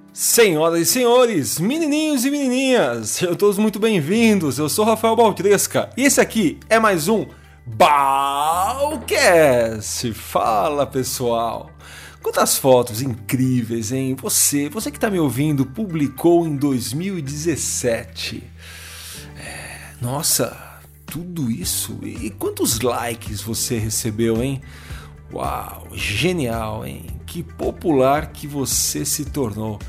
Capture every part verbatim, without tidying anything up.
Senhoras e senhores, menininhos e menininhas, sejam todos muito bem-vindos. Eu sou Rafael Baltresca e esse aqui é mais um Balcast. Fala, pessoal. Quantas fotos incríveis, hein? Você, você que tá me ouvindo, publicou em dois mil e dezessete. É, nossa, tudo isso. E quantos likes você recebeu, hein? Uau, genial, hein? Que popular que você se tornou.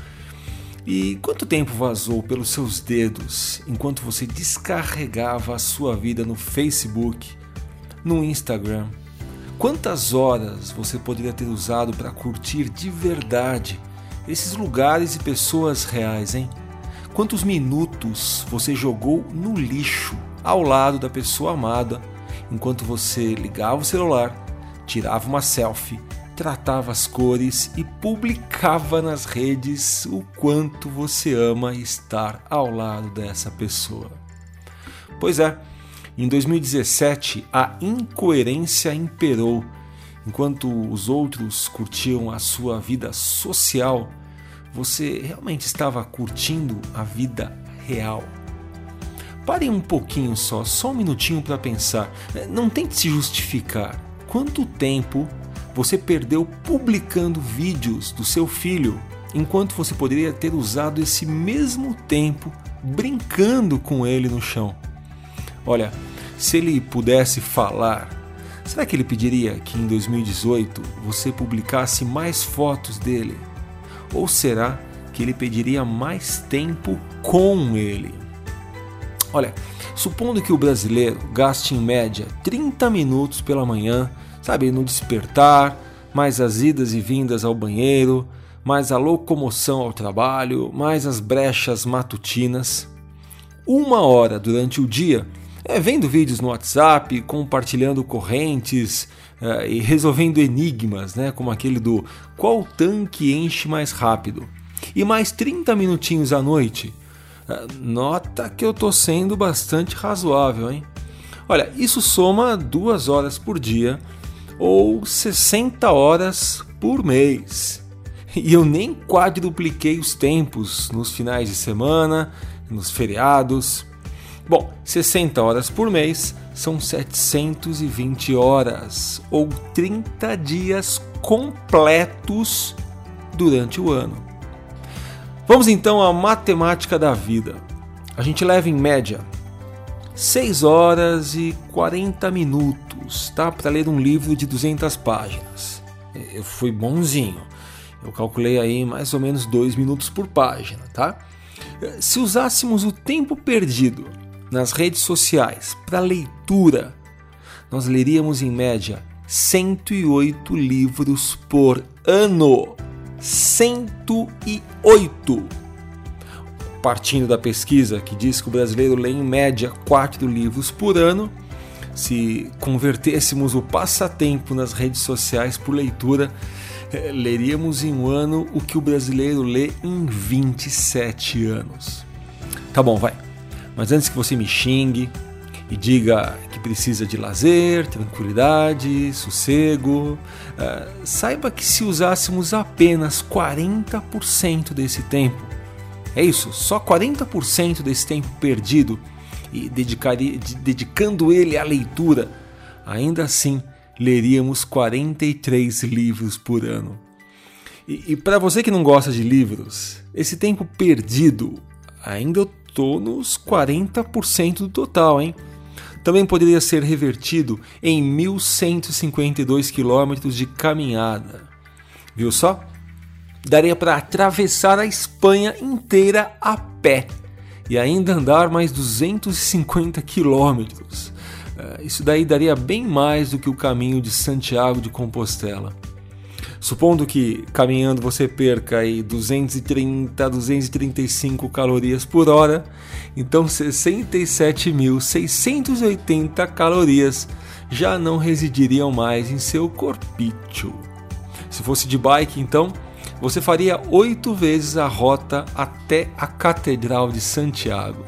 E quanto tempo vazou pelos seus dedos enquanto você descarregava a sua vida no Facebook, no Instagram? Quantas horas você poderia ter usado para curtir de verdade esses lugares e pessoas reais, hein? Quantos minutos você jogou no lixo ao lado da pessoa amada enquanto você ligava o celular, tirava uma selfie, tratava as cores e publicava nas redes o quanto você ama estar ao lado dessa pessoa. Pois é, em dois mil e dezessete a incoerência imperou. Enquanto os outros curtiam a sua vida social, você realmente estava curtindo a vida real. Pare um pouquinho só, só um minutinho para pensar. Não tente se justificar. Quanto tempo você perdeu publicando vídeos do seu filho, enquanto você poderia ter usado esse mesmo tempo brincando com ele no chão? Olha, se ele pudesse falar, será que ele pediria que em dois mil e dezoito você publicasse mais fotos dele? Ou será que ele pediria mais tempo com ele? Olha, supondo que o brasileiro gaste em média trinta minutos pela manhã, sabe, no despertar, mais as idas e vindas ao banheiro, mais a locomoção ao trabalho, mais as brechas matutinas. Uma hora durante o dia é vendo vídeos no WhatsApp, compartilhando correntes é, e resolvendo enigmas, né, como aquele do qual tanque enche mais rápido. E mais trinta minutinhos à noite. É, nota que eu tô sendo bastante razoável, hein? Olha, isso soma duas horas por dia, ou sessenta horas por mês. E eu nem quadrupliquei os tempos nos finais de semana, nos feriados. Bom, sessenta horas por mês são setecentas e vinte horas, ou trinta dias completos durante o ano. Vamos então à matemática da vida. A gente leva em média seis horas e quarenta minutos, tá? Para ler um livro de duzentas páginas. Eu fui bonzinho. Eu calculei aí mais ou menos dois minutos por página, tá? Se usássemos o tempo perdido nas redes sociais para leitura, nós leríamos em média cento e oito livros por ano. cento e oito! Partindo da pesquisa que diz que o brasileiro lê em média quatro livros por ano, se convertêssemos o passatempo nas redes sociais por leitura, leríamos em um ano o que o brasileiro lê em vinte e sete anos. Tá bom, vai. Mas antes que você me xingue e diga que precisa de lazer, tranquilidade, sossego, uh, saiba que se usássemos apenas quarenta por cento desse tempo, é isso, só quarenta por cento desse tempo perdido e dedicaria, dedicando ele à leitura, ainda assim leríamos quarenta e três livros por ano. E, e para você que não gosta de livros, esse tempo perdido, ainda eu tô nos quarenta por cento do total, hein? Também poderia ser revertido em mil cento e cinquenta e dois quilômetros de caminhada. Viu só? Daria para atravessar a Espanha inteira a pé e ainda andar mais duzentos e cinquenta quilômetros. Isso daí daria bem mais do que o caminho de Santiago de Compostela. Supondo que caminhando você perca aí duzentos e trinta, duzentos e trinta e cinco calorias por hora, então sessenta e sete mil seiscentos e oitenta calorias já não residiriam mais em seu corpício. Se fosse de bike, então, você faria oito vezes a rota até a Catedral de Santiago.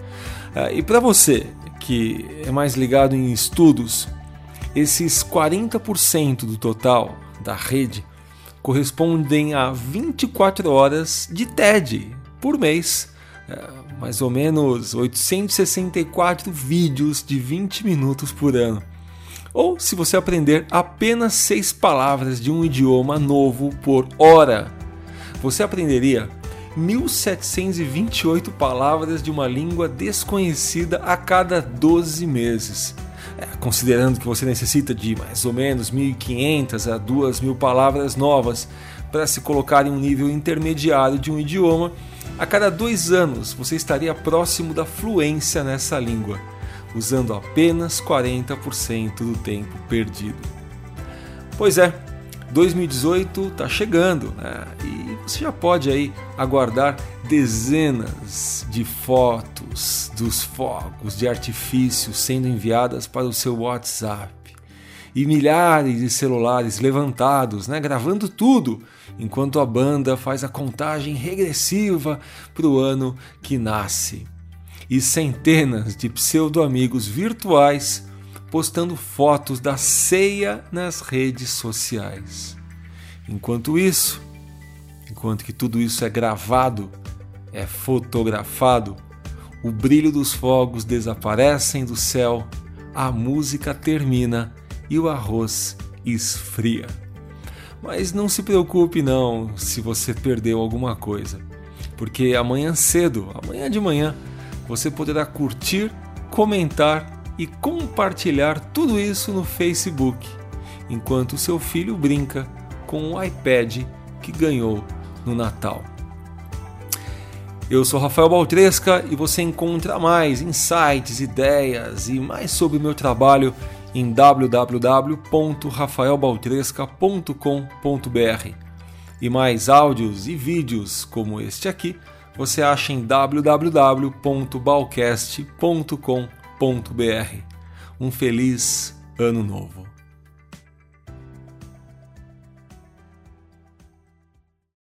E para você que é mais ligado em estudos, esses quarenta por cento do total da rede correspondem a vinte e quatro horas de T E D por mês. É, mais ou menos oitocentos e sessenta e quatro vídeos de vinte minutos por ano. Ou se você aprender apenas seis palavras de um idioma novo por hora, você aprenderia mil setecentos e vinte e oito palavras de uma língua desconhecida a cada doze meses. É, considerando que você necessita de mais ou menos mil e quinhentas a duas mil palavras novas para se colocar em um nível intermediário de um idioma, a cada dois anos você estaria próximo da fluência nessa língua, usando apenas quarenta por cento do tempo perdido. Pois é, dois mil e dezoito está chegando, né? E você já pode aí aguardar dezenas de fotos dos fogos de artifício sendo enviadas para o seu WhatsApp e milhares de celulares levantados, né, gravando tudo, enquanto a banda faz a contagem regressiva para o ano que nasce. E centenas de pseudo-amigos virtuais postando fotos da ceia nas redes sociais. Enquanto isso, enquanto que tudo isso é gravado, é fotografado, o brilho dos fogos desaparecem do céu, a música termina e o arroz esfria. Mas não se preocupe não se você perdeu alguma coisa, porque amanhã cedo, amanhã de manhã, você poderá curtir, comentar e compartilhar tudo isso no Facebook, enquanto seu filho brinca com o iPad que ganhou no Natal. Eu sou Rafael Baltresca e você encontra mais insights, ideias e mais sobre o meu trabalho em w w w ponto rafael baltresca ponto com ponto b r. E mais áudios e vídeos como este aqui você acha em w w w ponto balcast ponto com ponto b r. Um feliz ano novo!